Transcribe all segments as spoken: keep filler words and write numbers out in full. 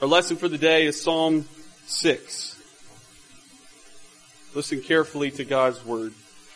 Our lesson for the day is Psalm six. Listen carefully to God's word.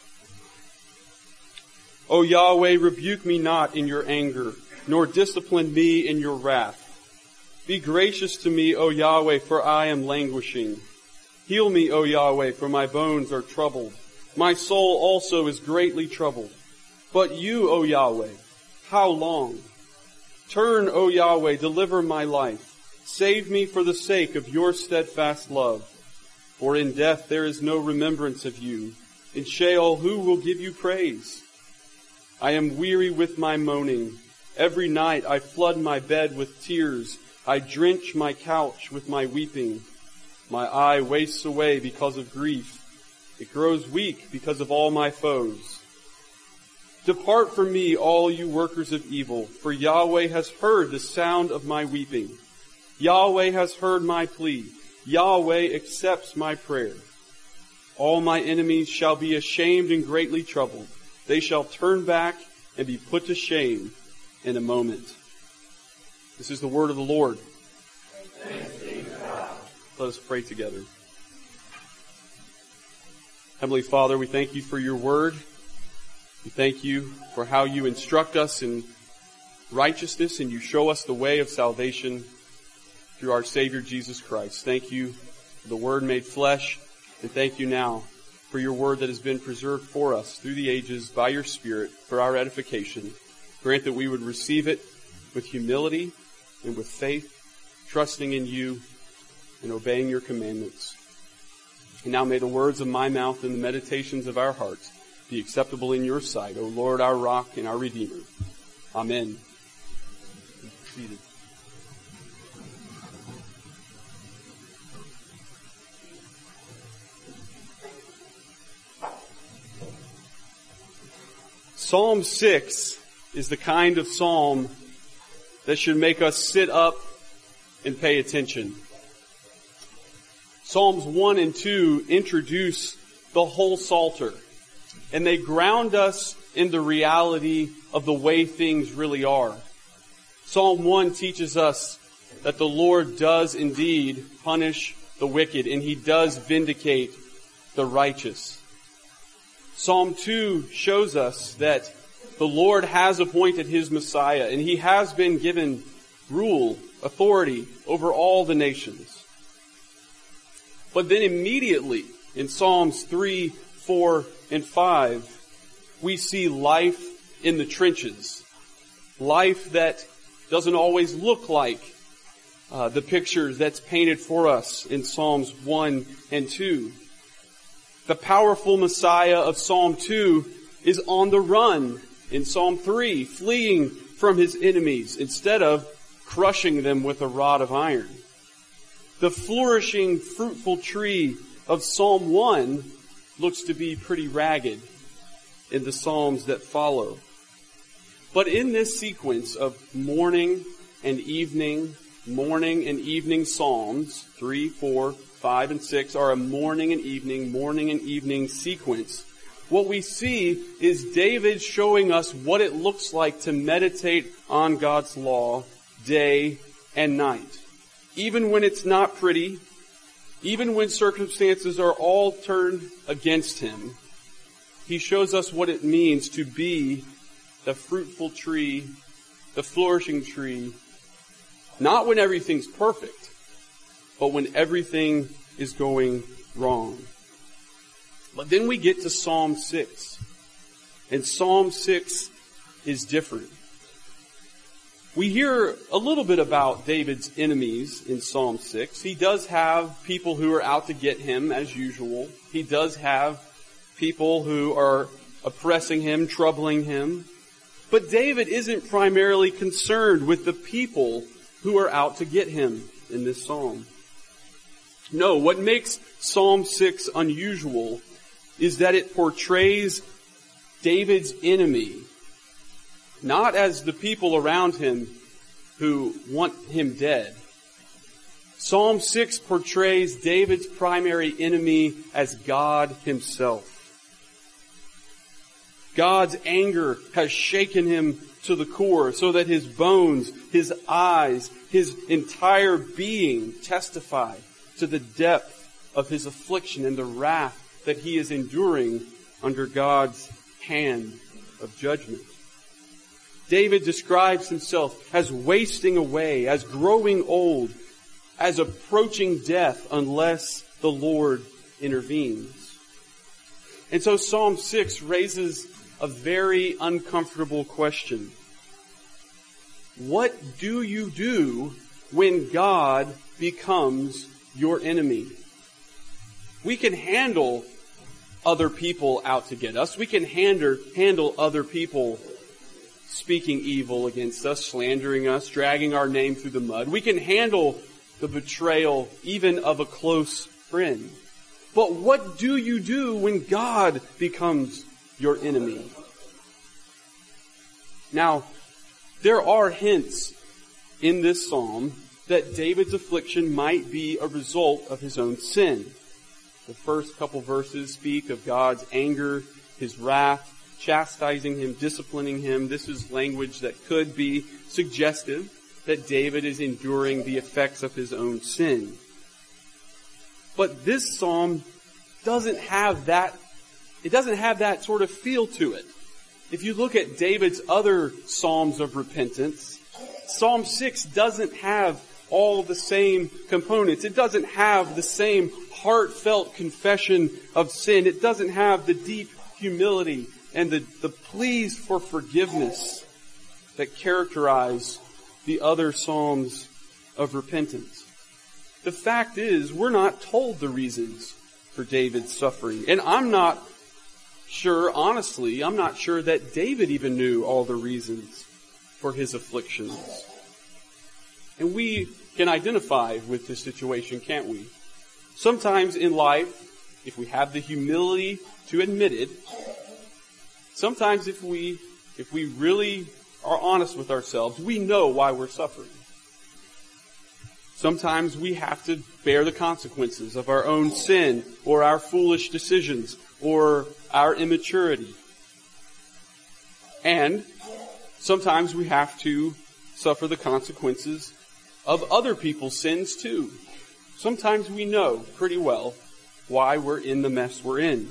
O Yahweh, rebuke me not in your anger, nor discipline me in your wrath. Be gracious to me, O Yahweh, for I am languishing. Heal me, O Yahweh, for my bones are troubled. My soul also is greatly troubled. But you, O Yahweh, how long? Turn, O Yahweh, deliver my life. Save me for the sake of your steadfast love. For in death there is no remembrance of you. In Sheol who will give you praise? I am weary with my moaning. Every night I flood my bed with tears. I drench my couch with my weeping. My eye wastes away because of grief. It grows weak because of all my foes. Depart from me, all you workers of evil, for Yahweh has heard the sound of my weeping. Yahweh has heard my plea. Yahweh accepts my prayer. All my enemies shall be ashamed and greatly troubled. They shall turn back and be put to shame in a moment. This is the word of the Lord. Thanks be to God. Let us pray together. Heavenly Father, we thank you for your word. We thank you for how you instruct us in righteousness and you show us the way of salvation through our Savior Jesus Christ. Thank you for the Word made flesh, and thank you now for your Word that has been preserved for us through the ages by your Spirit for our edification. Grant that we would receive it with humility and with faith, trusting in you and obeying your commandments. And now may the words of my mouth and the meditations of our hearts be acceptable in your sight, O Lord, our rock and our Redeemer. Amen. Be seated. Psalm six is the kind of psalm that should make us sit up and pay attention. Psalms one and two introduce the whole Psalter, and they ground us in the reality of the way things really are. Psalm one teaches us that the Lord does indeed punish the wicked, and He does vindicate the righteous. Psalm two shows us that the Lord has appointed His Messiah, and He has been given rule, authority over all the nations. But then immediately in Psalms three, four, and five, we see life in the trenches. Life that doesn't always look like uh, the pictures that's painted for us in Psalms one and two. The powerful Messiah of Psalm two is on the run in Psalm three, fleeing from his enemies instead of crushing them with a rod of iron. The flourishing, fruitful tree of Psalm one looks to be pretty ragged in the Psalms that follow. But in this sequence of morning and evening, morning and evening Psalms, three, four, five, and six are a morning and evening, morning and evening sequence. What we see is David showing us what it looks like to meditate on God's law day and night. Even when it's not pretty, even when circumstances are all turned against him, he shows us what it means to be the fruitful tree, the flourishing tree, not when everything's perfect, but when everything is going wrong. But then we get to Psalm six. And Psalm six is different. We hear a little bit about David's enemies in Psalm six. He does have people who are out to get him, as usual. He does have people who are oppressing him, troubling him. But David isn't primarily concerned with the people who are out to get him in this psalm. No, what makes Psalm six unusual is that it portrays David's enemy not as the people around him who want him dead. Psalm six portrays David's primary enemy as God himself. God's anger has shaken him to the core so that his bones, his eyes, his entire being testify to the depth of his affliction and the wrath that he is enduring under God's hand of judgment. David describes himself as wasting away, as growing old, as approaching death unless the Lord intervenes. And so Psalm six raises a very uncomfortable question. What do you do when God becomes your enemy? We can handle other people out to get us. We can handle, handle other people speaking evil against us, slandering us, dragging our name through the mud. We can handle the betrayal even of a close friend. But what do you do when God becomes your enemy? Now, there are hints in this psalm that David's affliction might be a result of his own sin. The first couple verses speak of God's anger, his wrath, chastising him, disciplining him. This is language that could be suggestive that David is enduring the effects of his own sin. But this psalm doesn't have that, it doesn't have that sort of feel to it. If you look at David's other psalms of repentance, Psalm six doesn't have all the same components. It doesn't have the same heartfelt confession of sin. It doesn't have the deep humility and the, the pleas for forgiveness that characterize the other psalms of repentance. The fact is, we're not told the reasons for David's suffering. And I'm not sure, honestly, I'm not sure that David even knew all the reasons for his afflictions. And we can identify with this situation, can't we? Sometimes in life, if we have the humility to admit it, sometimes if we, if we really are honest with ourselves, we know why we're suffering. Sometimes we have to bear the consequences of our own sin or our foolish decisions or our immaturity. And sometimes we have to suffer the consequences of other people's sins too. Sometimes we know pretty well why we're in the mess we're in.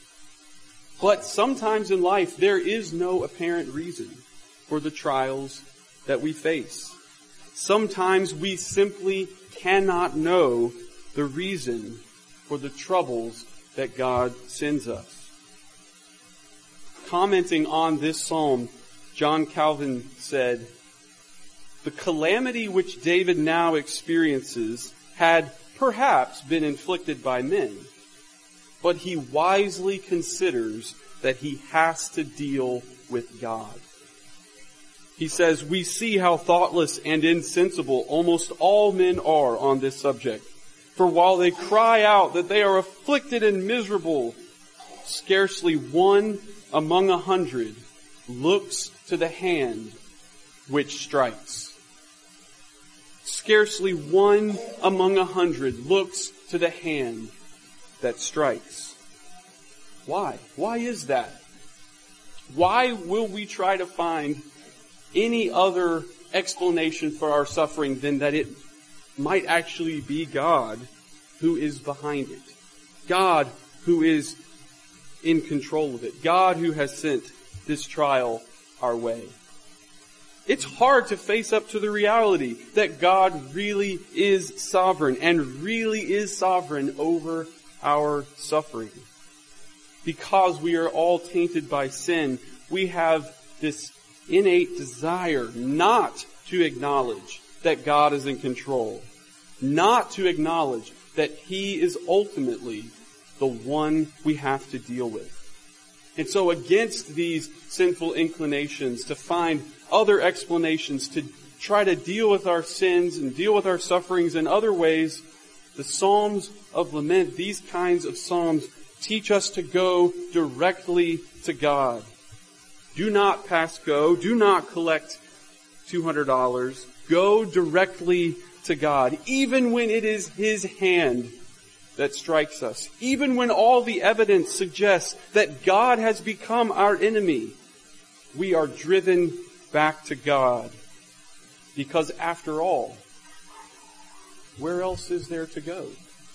But sometimes in life there is no apparent reason for the trials that we face. Sometimes we simply cannot know the reason for the troubles that God sends us. Commenting on this psalm, John Calvin said, "The calamity which David now experiences had perhaps been inflicted by men, but he wisely considers that he has to deal with God." He says, "We see how thoughtless and insensible almost all men are on this subject. For while they cry out that they are afflicted and miserable, scarcely one among a hundred looks to the hand which strikes." Scarcely one among a hundred looks to the hand that strikes. Why? Why is that? Why will we try to find any other explanation for our suffering than that it might actually be God who is behind it? God who is in control of it. God who has sent this trial our way. It's hard to face up to the reality that God really is sovereign and really is sovereign over our suffering. Because we are all tainted by sin, we have this innate desire not to acknowledge that God is in control, not to acknowledge that He is ultimately the one we have to deal with. And so against these sinful inclinations to find other explanations, to try to deal with our sins and deal with our sufferings in other ways, the Psalms of Lament, these kinds of Psalms, teach us to go directly to God. Do not pass go. Do not collect two hundred dollars. Go directly to God, even when it is His hand that strikes us. Even when all the evidence suggests that God has become our enemy, we are driven back to God. Because after all, where else is there to go?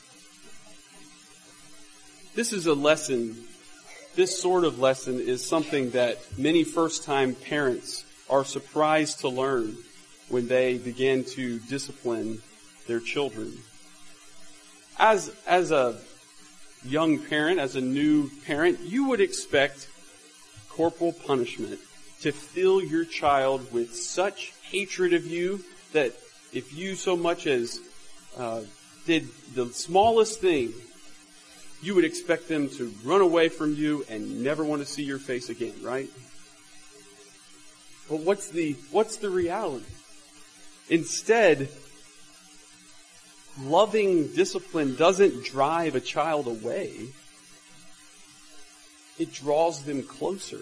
This is a lesson, this sort of lesson is something that many first-time parents are surprised to learn when they begin to discipline their children. As, as a young parent, as a new parent, you would expect corporal punishment to fill your child with such hatred of you that if you so much as uh, did the smallest thing, you would expect them to run away from you and never want to see your face again, right? But what's the, what's the reality? Instead, loving discipline doesn't drive a child away. It draws them closer.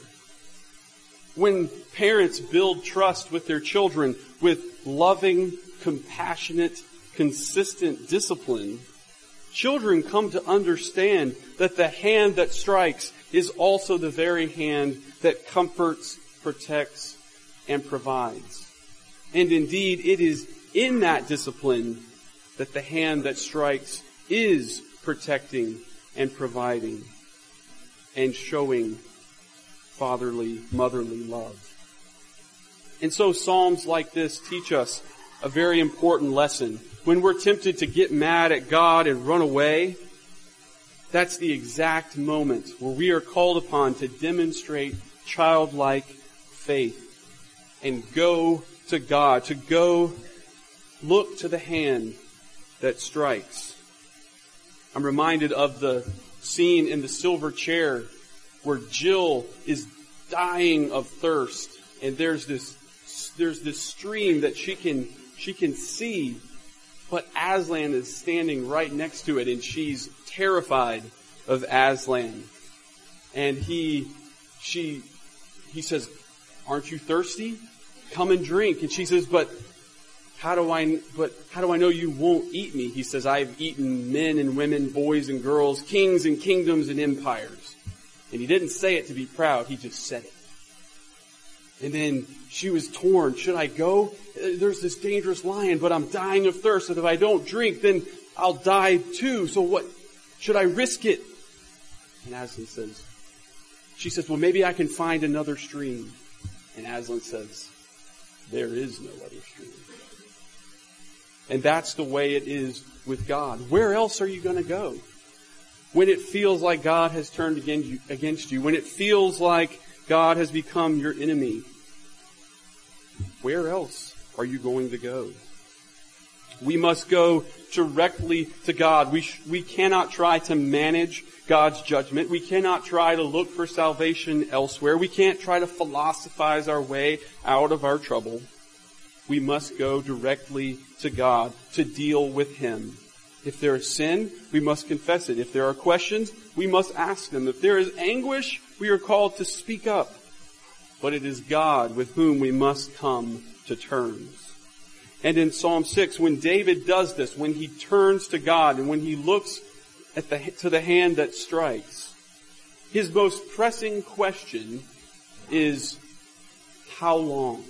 When parents build trust with their children with loving, compassionate, consistent discipline, children come to understand that the hand that strikes is also the very hand that comforts, protects, and provides. And indeed, it is in that discipline that the hand that strikes is protecting and providing and showing fatherly, motherly love. And so Psalms like this teach us a very important lesson. When we're tempted to get mad at God and run away, that's the exact moment where we are called upon to demonstrate childlike faith and go to God, to go look to the hand that strikes. I'm reminded of the scene in The Silver Chair where Jill is dying of thirst, and there's this there's this stream that she can she can see, but Aslan is standing right next to it, and she's terrified of Aslan. And he she he says, "Aren't you thirsty? Come and drink." And she says, "But how do I but how do I know you won't eat me?" He says, "I've eaten men and women, boys and girls, kings and kingdoms and empires." And he didn't say it to be proud, he just said it. And then she was torn. Should I go? There's this dangerous lion, but I'm dying of thirst. And if I don't drink, then I'll die too. So what? Should I risk it? And Aslan says, she says, "Well, maybe I can find another stream." And Aslan says, "There is no other stream." And that's the way it is with God. Where else are you going to go? When it feels like God has turned against you, when it feels like God has become your enemy, where else are you going to go? We must go directly to God. We sh- we cannot try to manage God's judgment. We cannot try to look for salvation elsewhere. We can't try to philosophize our way out of our trouble. We must go directly to God to deal with Him. If there is sin, we must confess it. If there are questions, we must ask them. If there is anguish, we are called to speak up. But it is God with whom we must come to terms. And in Psalm six, when David does this, when he turns to God and when he looks at the, to the hand that strikes, his most pressing question is, how long?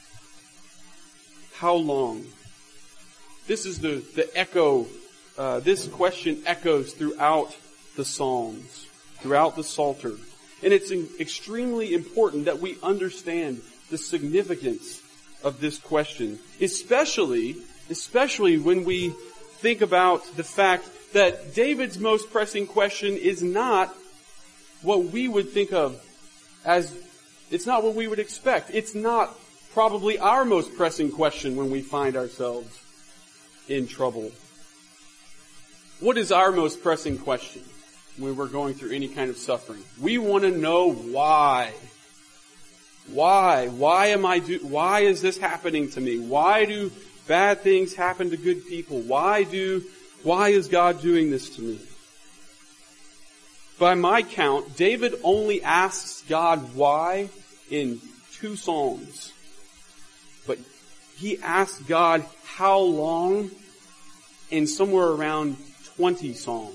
How long? This is the, the echo, uh, this question echoes throughout the Psalms, throughout the Psalter. And it's extremely important that we understand the significance of this question, especially, especially when we think about the fact that David's most pressing question is not what we would think of as, it's not what we would expect. It's not probably our most pressing question when we find ourselves in trouble. What is our most pressing question when we're going through any kind of suffering? We want to know why. Why? Why am I do, why is this happening to me? Why do bad things happen to good people? Why do, why is God doing this to me? By my count, David only asks God why in two Psalms. But he asks God how long in somewhere around twenty Psalms.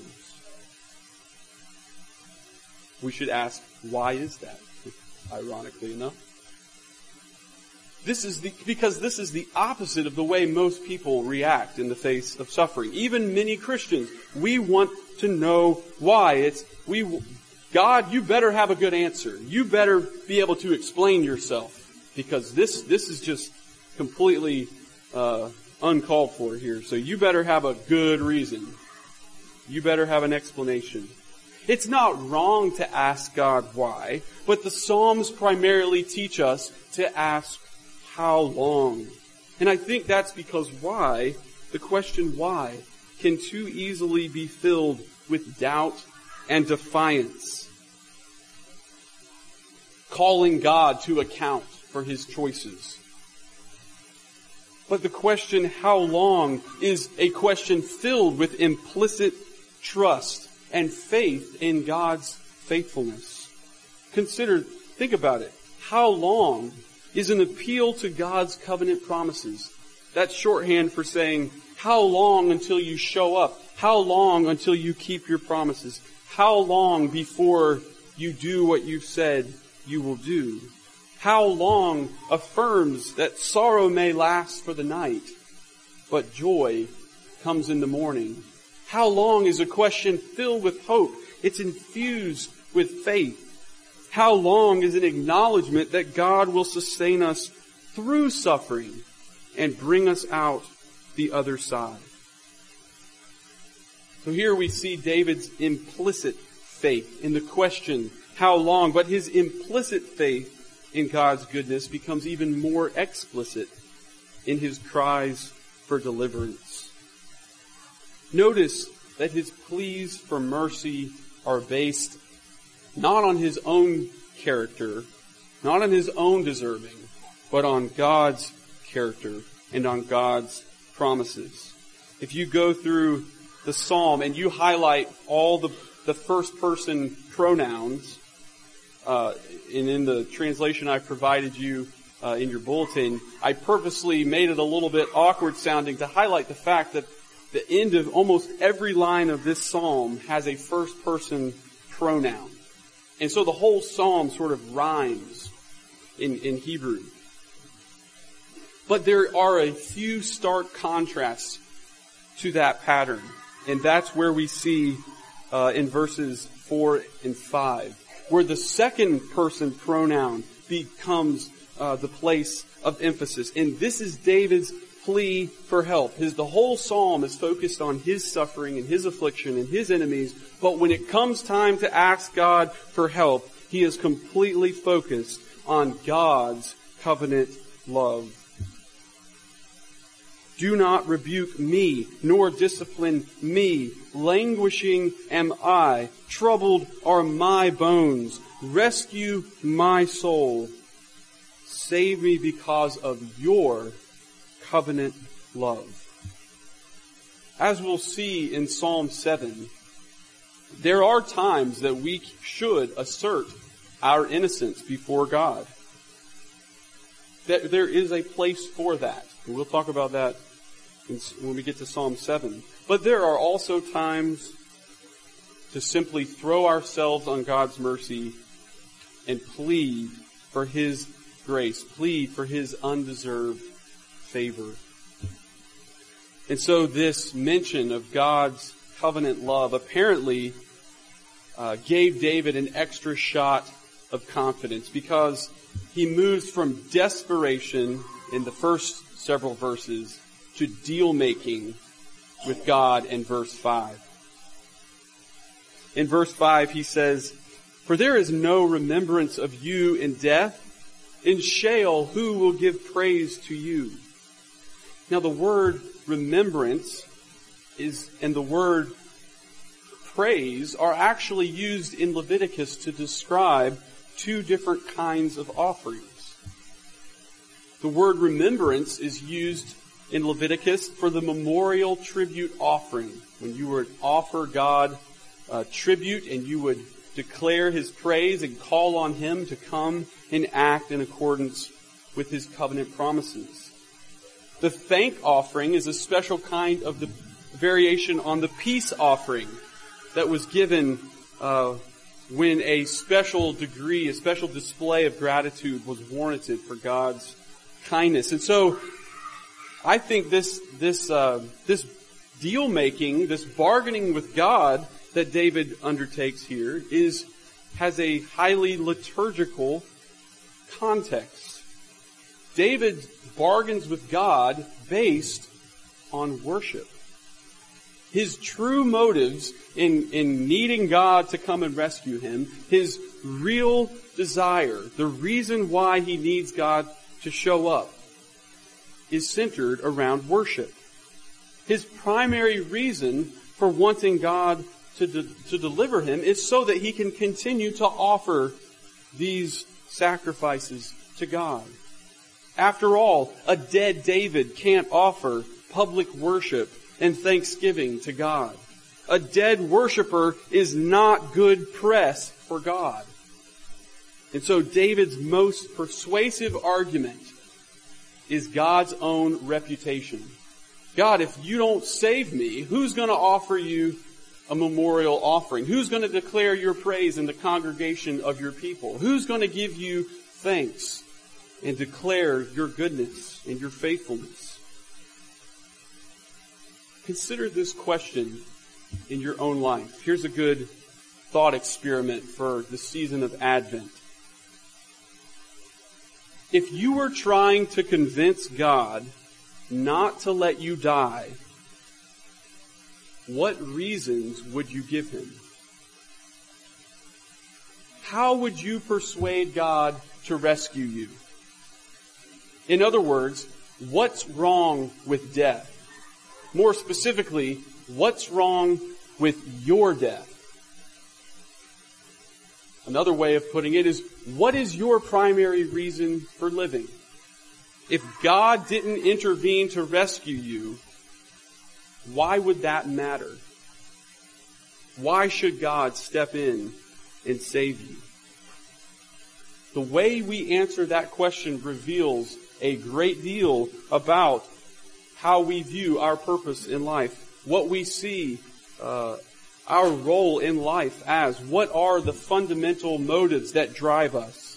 We should ask, why is that? Ironically enough. This is the, because this is the opposite of the way most people react in the face of suffering. Even many Christians, we want to know why. It's, we, God, you better have a good answer. You better be able to explain yourself, because this, this is just completely, uh, uncalled for here. So you better have a good reason. You better have an explanation. It's not wrong to ask God why, but the Psalms primarily teach us to ask how long. And I think that's because why, the question why, can too easily be filled with doubt and defiance, calling God to account for His choices. But the question, how long, is a question filled with implicit trust and faith in God's faithfulness. Consider, think about it. How long is an appeal to God's covenant promises. That's shorthand for saying, how long until you show up? How long until you keep your promises? How long before you do what you've said you will do? How long affirms that sorrow may last for the night, but joy comes in the morning? How long is a question filled with hope? It's infused with faith. How long is an acknowledgement that God will sustain us through suffering and bring us out the other side? So here we see David's implicit faith in the question, how long? But his implicit faith in God's goodness becomes even more explicit in his cries for deliverance. Notice that his pleas for mercy are based not on his own character, not on his own deserving, but on God's character and on God's promises. If you go through the psalm and you highlight all the, the first person pronouns, uh, and in the translation I provided you uh, in your bulletin, I purposely made it a little bit awkward sounding to highlight the fact that the end of almost every line of this psalm has a first person pronoun. And so the whole psalm sort of rhymes in, in Hebrew. But there are a few stark contrasts to that pattern. And that's where we see uh, in verses four and five, where the second person pronoun becomes uh, the place of emphasis. And this is David's plea for help. His, the whole psalm is focused on his suffering and his affliction and his enemies. But when it comes time to ask God for help, he is completely focused on God's covenant love. Do not rebuke me, nor discipline me. Languishing am I. Troubled are my bones. Rescue my soul. Save me because of your covenant love. As we'll see in Psalm seven, there are times that we should assert our innocence before God. That there is a place for that. And we'll talk about that when we get to Psalm seven. But there are also times to simply throw ourselves on God's mercy and plead for His grace, plead for His undeserved favor. And so this mention of God's covenant love apparently uh, gave David an extra shot of confidence, because he moves from desperation in the first several verses to deal making with God in verse five. In verse five he says, "For there is no remembrance of you in death. In Sheol, who will give praise to you?" Now the word remembrance is, and the word praise are actually used in Leviticus to describe two different kinds of offerings. The word remembrance is used in Leviticus for the memorial tribute offering, when you would offer God uh, tribute and you would declare His praise and call on Him to come and act in accordance with His covenant promises. The thank offering is a special kind of the variation on the peace offering that was given uh, when a special degree, a special display of gratitude was warranted for God's kindness. And so I think this, this, uh, this deal making, this bargaining with God that David undertakes here is, has a highly liturgical context. David bargains with God based on worship. His true motives in, in needing God to come and rescue him, his real desire, the reason why he needs God to show up, is centered around worship. His primary reason for wanting God to, de- to deliver him is so that he can continue to offer these sacrifices to God. After all, a dead David can't offer public worship and thanksgiving to God. A dead worshiper is not good press for God. And so David's most persuasive argument is God's own reputation. God, if you don't save me, who's going to offer you a memorial offering? Who's going to declare your praise in the congregation of your people? Who's going to give you thanks and declare your goodness and your faithfulness? Consider this question in your own life. Here's a good thought experiment for the season of Advent. If you were trying to convince God not to let you die, what reasons would you give him? How would you persuade God to rescue you? In other words, what's wrong with death? More specifically, what's wrong with your death? Another way of putting it is, what is your primary reason for living? If God didn't intervene to rescue you, why would that matter? Why should God step in and save you? The way we answer that question reveals a great deal about how we view our purpose in life, what we see uh, our role in life as, what are the fundamental motives that drive us.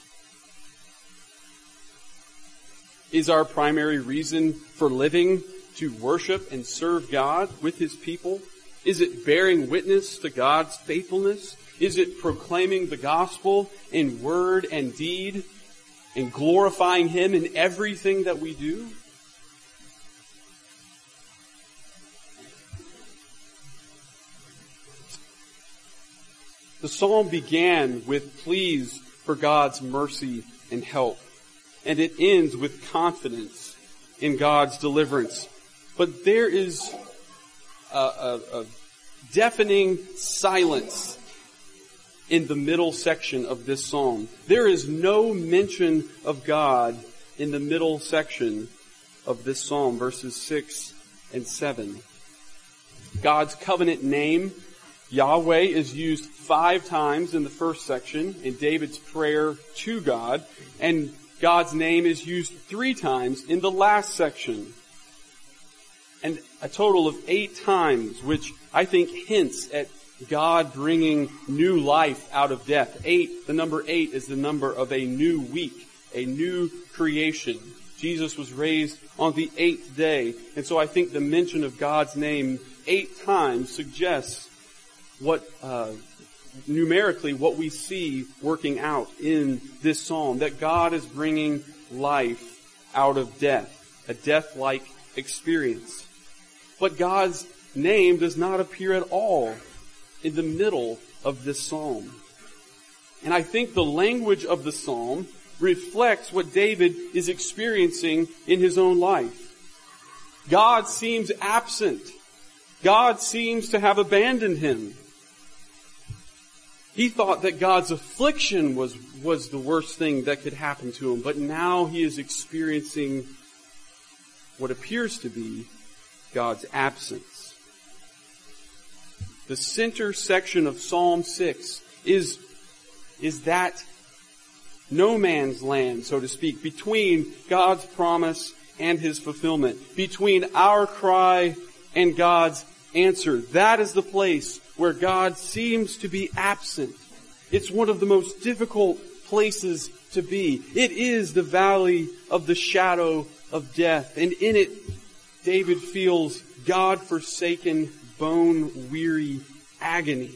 Is our primary reason for living to worship and serve God with his people? Is it bearing witness to God's faithfulness? Is it proclaiming the gospel in word and deed and glorifying him in everything that we do? The psalm began with pleas for God's mercy and help, and it ends with confidence in God's deliverance. But there is a, a, a deafening silence in the middle section of this psalm. There is no mention of God in the middle section of this psalm, verses six and seven. God's covenant name, Yahweh, is used five times in the first section in David's prayer to God, and God's name is used three times in the last section. And a total of eight times, which I think hints at God bringing new life out of death. Eight, the number eight is the number of a new week, a new creation. Jesus was raised on the eighth day. And so I think the mention of God's name eight times suggests what, uh, numerically what we see working out in this psalm, that God is bringing life out of death, a death-like experience. But God's name does not appear at all in the middle of this psalm. And I think the language of the psalm reflects what David is experiencing in his own life. God seems absent. God seems to have abandoned him. He thought that God's affliction was, was the worst thing that could happen to him, but now he is experiencing what appears to be God's absence. The center section of Psalm six is, is that no man's land, so to speak, between God's promise and his fulfillment, between our cry and God's answer. That is the place where God seems to be absent. It's one of the most difficult places to be. It is the valley of the shadow of death. And in it, David feels God-forsaken, bone-weary agony.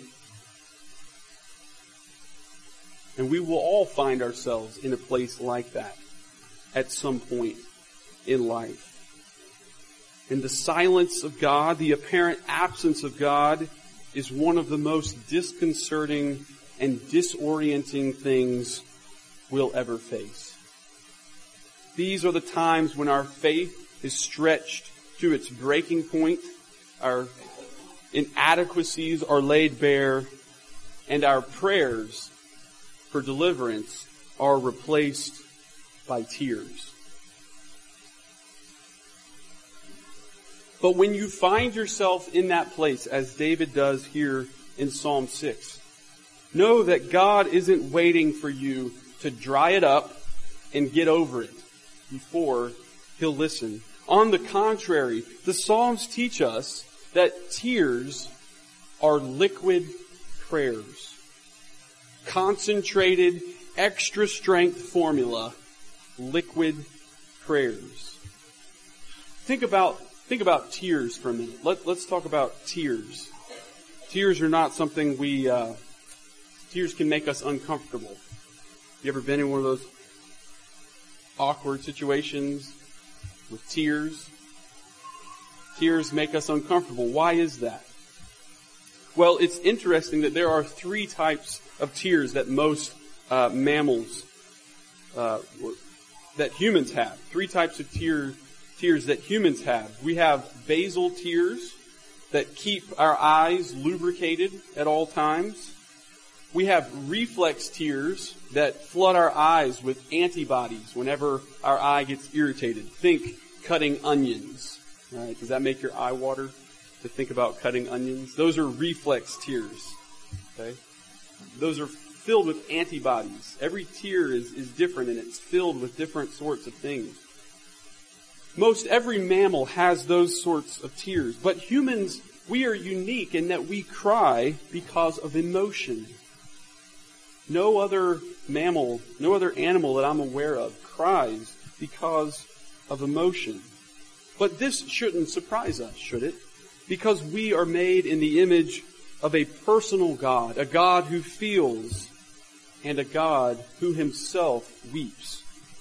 And we will all find ourselves in a place like that at some point in life. And the silence of God, the apparent absence of God, is one of the most disconcerting and disorienting things we'll ever face. These are the times when our faith is stretched to its breaking point, our inadequacies are laid bare, and our prayers for deliverance are replaced by tears. But when you find yourself in that place, as David does here in Psalm six, know that God isn't waiting for you to dry it up and get over it before He'll listen. On the contrary, the Psalms teach us that tears are liquid prayers. Concentrated, extra strength formula, liquid prayers. Think about Think about tears for a minute. Let, let's talk about tears. Tears are not something we, uh, tears can make us uncomfortable. You ever been in one of those awkward situations with tears? Tears make us uncomfortable. Why is that? Well, it's interesting that there are three types of tears that most uh, mammals, uh, that humans have. Three types of tears. Tears that humans have. We have basal tears that keep our eyes lubricated at all times. We have reflex tears that flood our eyes with antibodies whenever our eye gets irritated. Think cutting onions. All right, does that make your eye water to think about cutting onions? Those are reflex tears. Okay? Those are filled with antibodies. Every tear is, is different, and it's filled with different sorts of things. Most every mammal has those sorts of tears, but humans, we are unique in that we cry because of emotion. No other mammal, no other animal that I'm aware of cries because of emotion. But this shouldn't surprise us, should it? Because we are made in the image of a personal God, a God who feels, and a God who himself weeps.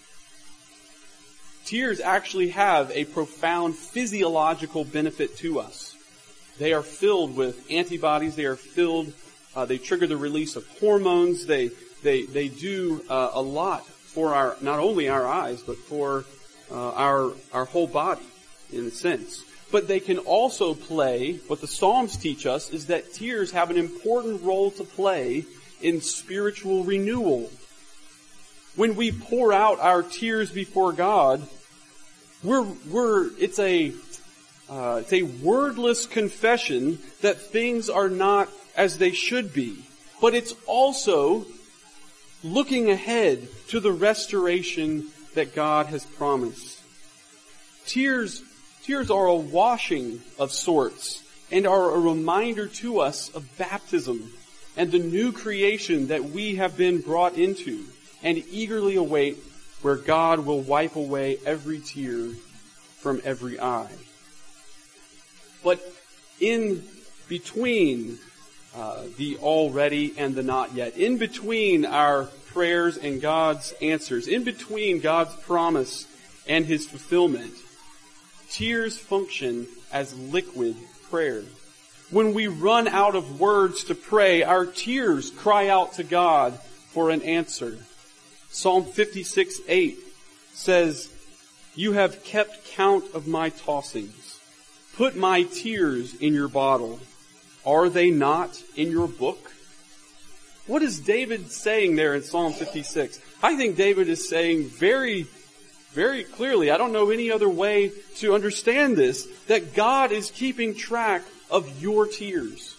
Tears actually have a profound physiological benefit to us. They are filled with antibodies. They are filled, uh, they trigger the release of hormones. They, they, they do uh, a lot for our, not only our eyes, but for uh, our, our whole body, in a sense. But they can also play, what the Psalms teach us, is that tears have an important role to play in spiritual renewal. When we pour out our tears before God, we're, we're, it's a, uh, it's a wordless confession that things are not as they should be. But it's also looking ahead to the restoration that God has promised. Tears, tears are a washing of sorts and are a reminder to us of baptism and the new creation that we have been brought into, and eagerly await where God will wipe away every tear from every eye. But in between uh, the already and the not yet, in between our prayers and God's answers, in between God's promise and His fulfillment, tears function as liquid prayer. When we run out of words to pray, our tears cry out to God for an answer. Psalm fifty-six eight says, "You have kept count of my tossings. Put my tears in your bottle. Are they not in your book?" What is David saying there in Psalm fifty-six? I think David is saying very, very clearly, I don't know any other way to understand this, that God is keeping track of your tears.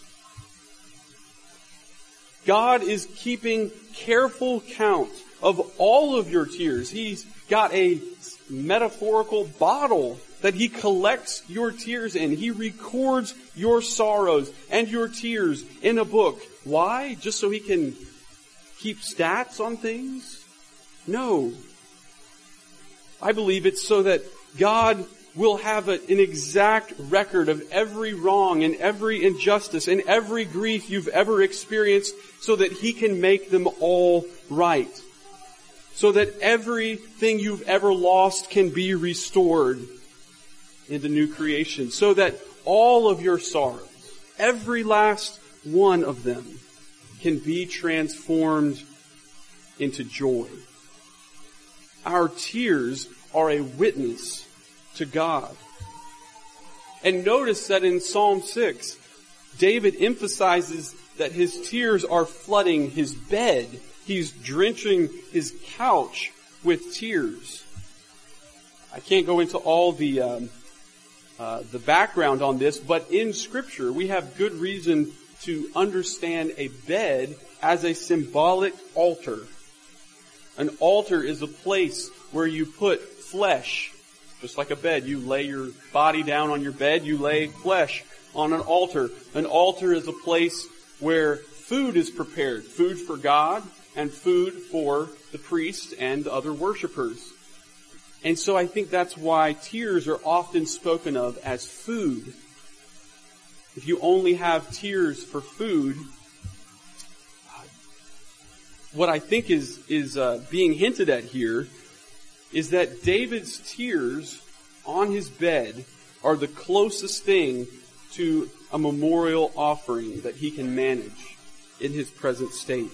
God is keeping careful count of all of your tears. He's got a metaphorical bottle that He collects your tears in. He records your sorrows and your tears in a book. Why? Just so He can keep stats on things? No. I believe it's so that God will have a, an exact record of every wrong and every injustice and every grief you've ever experienced so that He can make them all right. So that everything you've ever lost can be restored into new creation. So that all of your sorrows, every last one of them, can be transformed into joy. Our tears are a witness to God. And notice that in Psalm six, David emphasizes that his tears are flooding his bed. He's drenching his couch with tears. I can't go into all the um, uh, the background on this, but in Scripture we have good reason to understand a bed as a symbolic altar. An altar is a place where you put flesh, just like a bed. You lay your body down on your bed, you lay flesh on an altar. An altar is a place where food is prepared, food for God and food for the priest and other worshipers. And so I think that's why tears are often spoken of as food. If you only have tears for food, what I think is is uh, being hinted at here is that David's tears on his bed are the closest thing to a memorial offering that he can manage in his present state.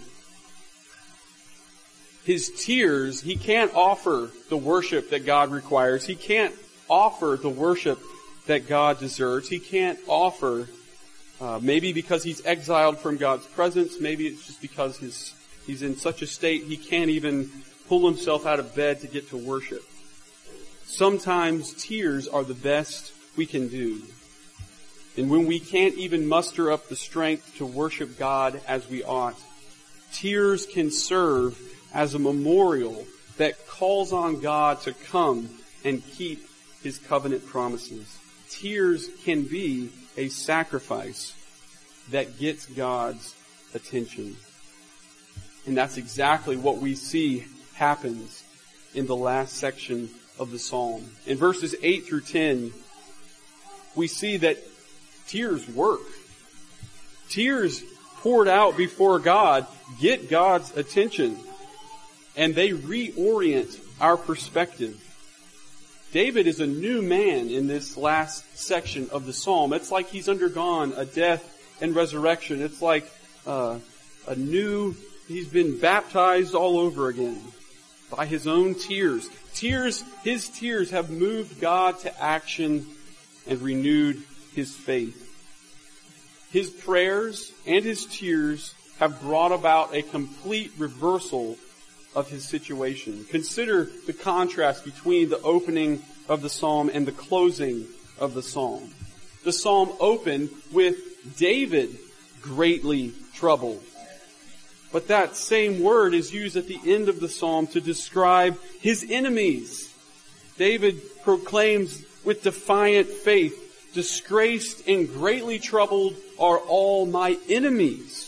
His tears, he can't offer the worship that God requires. He can't offer the worship that God deserves. He can't offer, uh, maybe because he's exiled from God's presence, maybe it's just because his he's in such a state he can't even pull himself out of bed to get to worship. Sometimes tears are the best we can do. And when we can't even muster up the strength to worship God as we ought, tears can serve as a memorial that calls on God to come and keep His covenant promises. Tears can be a sacrifice that gets God's attention. And that's exactly what we see happens in the last section of the psalm. In verses eight through ten, we see that tears work. Tears poured out before God get God's attention, and they reorient our perspective. David is a new man in this last section of the psalm. It's like he's undergone a death and resurrection. It's like uh, a new, he's been baptized all over again by his own tears. Tears, his tears have moved God to action and renewed his faith. His prayers and his tears have brought about a complete reversal of his situation. Consider the contrast between the opening of the psalm and the closing of the psalm. The psalm opened with David greatly troubled. But that same word is used at the end of the psalm to describe his enemies. David proclaims with defiant faith, "Disgraced and greatly troubled are all my enemies."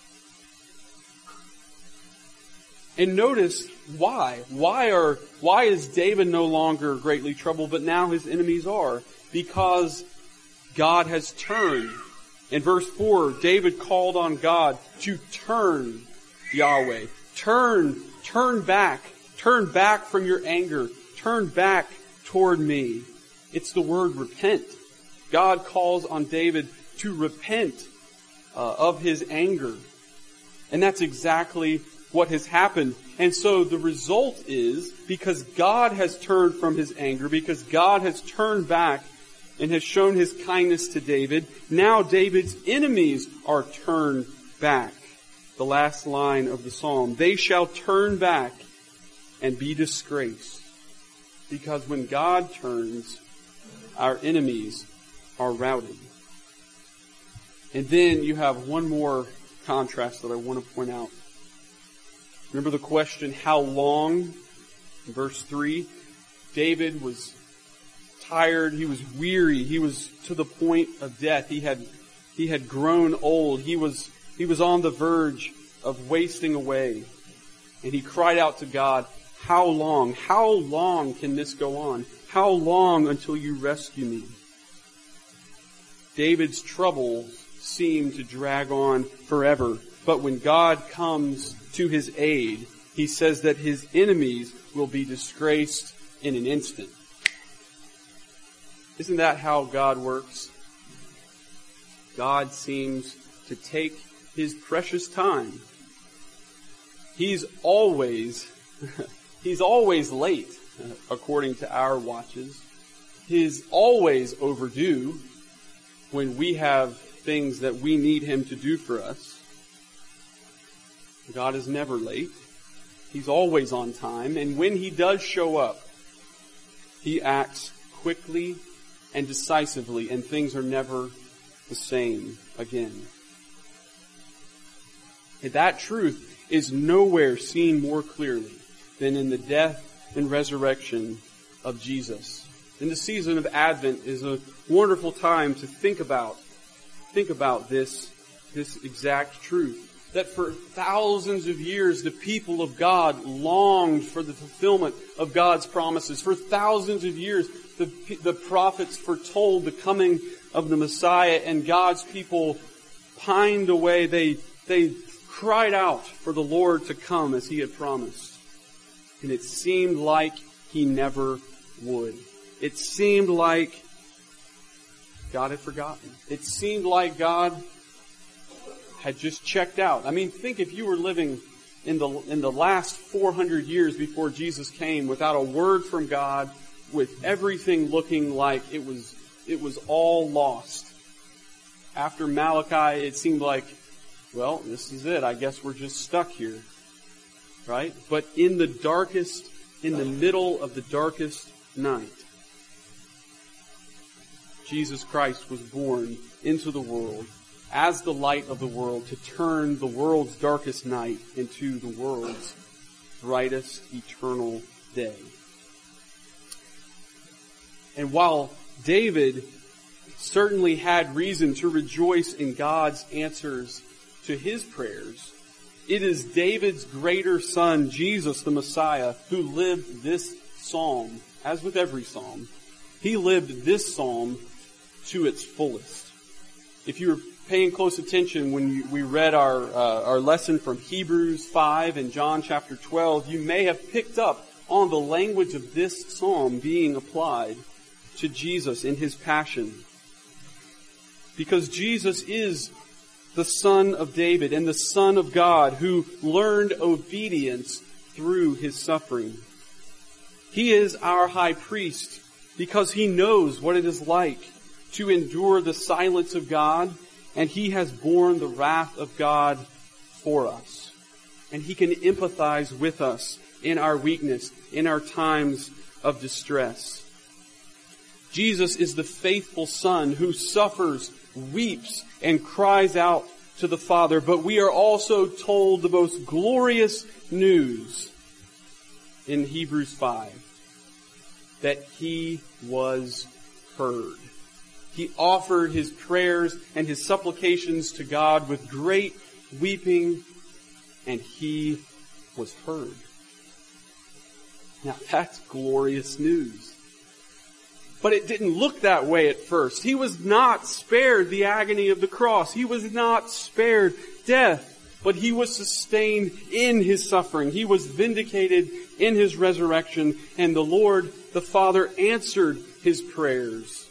And notice why. Why are, why is David no longer greatly troubled, but now his enemies are? Because God has turned. In verse four, David called on God to turn, Yahweh. Turn, turn back. Turn back from your anger. Turn back toward me. It's the word repent. God calls on David to repent uh, of his anger. And that's exactly what has happened. And so the result is, because God has turned from his anger, because God has turned back and has shown his kindness to David, now David's enemies are turned back. The last line of the psalm, "They shall turn back and be disgraced." Because when God turns, our enemies are routed. And then you have one more contrast that I want to point out. Remember the question, how long? In verse three, David was tired, he was weary, he was to the point of death. He had he had grown old. He was he was on the verge of wasting away. And he cried out to God, How long? How long can this go on? How long until you rescue me? David's troubles seem to drag on forever, but when God comes to his aid, he says that his enemies will be disgraced in an instant. Isn't that how God works? God seems to take his precious time. He's always, he's always late, according to our watches. He's always overdue when we have things that we need him to do for us. God is never late. He's always on time. And when he does show up, he acts quickly and decisively, and things are never the same again. And that truth is nowhere seen more clearly than in the death and resurrection of Jesus. And the season of Advent is a wonderful time to think about, think about this, this exact truth. That for thousands of years, the people of God longed for the fulfillment of God's promises. For thousands of years, the, the prophets foretold the coming of the Messiah, and God's people pined away. They, they cried out for the Lord to come as he had promised. And it seemed like he never would. It seemed like God had forgotten. It seemed like God had just checked out. I mean, think if you were living in the in the last four hundred years before Jesus came without a word from God, with everything looking like it was it was all lost. After Malachi, it seemed like, well, this is it. I guess we're just stuck here. Right? But in the darkest, in the middle of the darkest night, Jesus Christ was born into the world as the light of the world to turn the world's darkest night into the world's brightest eternal day. And while David certainly had reason to rejoice in God's answers to his prayers, it is David's greater son, Jesus the Messiah, who lived this psalm, as with every psalm. He lived this psalm to its fullest. If you were paying close attention when you, we read our uh, our lesson from Hebrews five and John chapter twelve, you may have picked up on the language of this psalm being applied to Jesus in his passion. Because Jesus is the Son of David and the Son of God who learned obedience through his suffering. He is our high priest because he knows what it is like to endure the silence of God, and he has borne the wrath of God for us. And he can empathize with us in our weakness, in our times of distress. Jesus is the faithful Son who suffers, weeps, and cries out to the Father. But we are also told the most glorious news in Hebrews five, that he was heard. He offered his prayers and his supplications to God with great weeping, and he was heard. Now that's glorious news. But it didn't look that way at first. He was not spared the agony of the cross. He was not spared death, but he was sustained in his suffering. He was vindicated in his resurrection, and the Lord, the Father, answered his prayers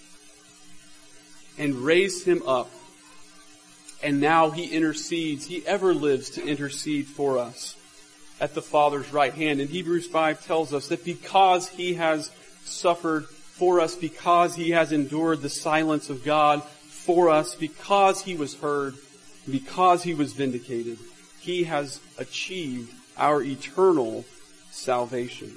and raised him up. And now he intercedes. He ever lives to intercede for us at the Father's right hand. And Hebrews five tells us that because he has suffered for us, because he has endured the silence of God for us, because he was heard, because he was vindicated, he has achieved our eternal salvation.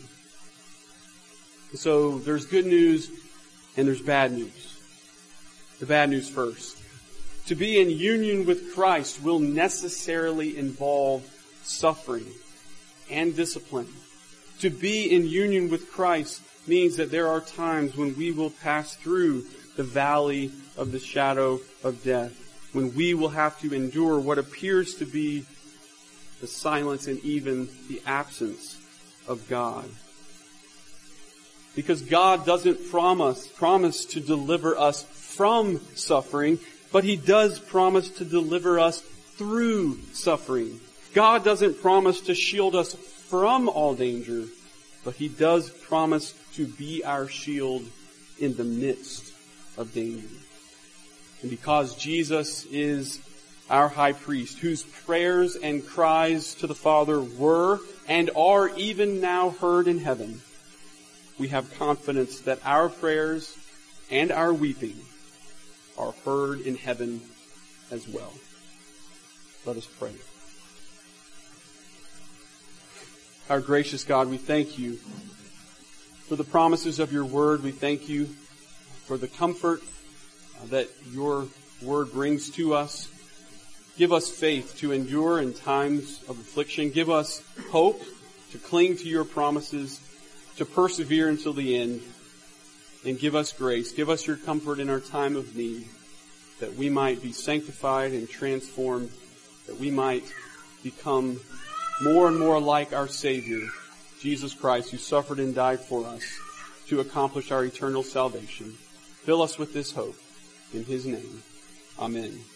So there's good news and there's bad news. The bad news first. To be in union with Christ will necessarily involve suffering and discipline. To be in union with Christ means that there are times when we will pass through the valley of the shadow of death, when we will have to endure what appears to be the silence and even the absence of God. Because God doesn't promise, promise to deliver us from suffering, but He does promise to deliver us through suffering. God doesn't promise to shield us from all danger, but He does promise to be our shield in the midst of danger. And because Jesus is our high priest, whose prayers and cries to the Father were and are even now heard in heaven, we have confidence that our prayers and our weeping are heard in heaven as well. Let us pray. Our gracious God, we thank you for the promises of your word. We thank you for the comfort that your word brings to us. Give us faith to endure in times of affliction. Give us hope to cling to your promises, to persevere until the end. And give us grace. Give us your comfort in our time of need, that we might be sanctified and transformed, that we might become more and more like our Savior, Jesus Christ, who suffered and died for us to accomplish our eternal salvation. Fill us with this hope. In His name, amen.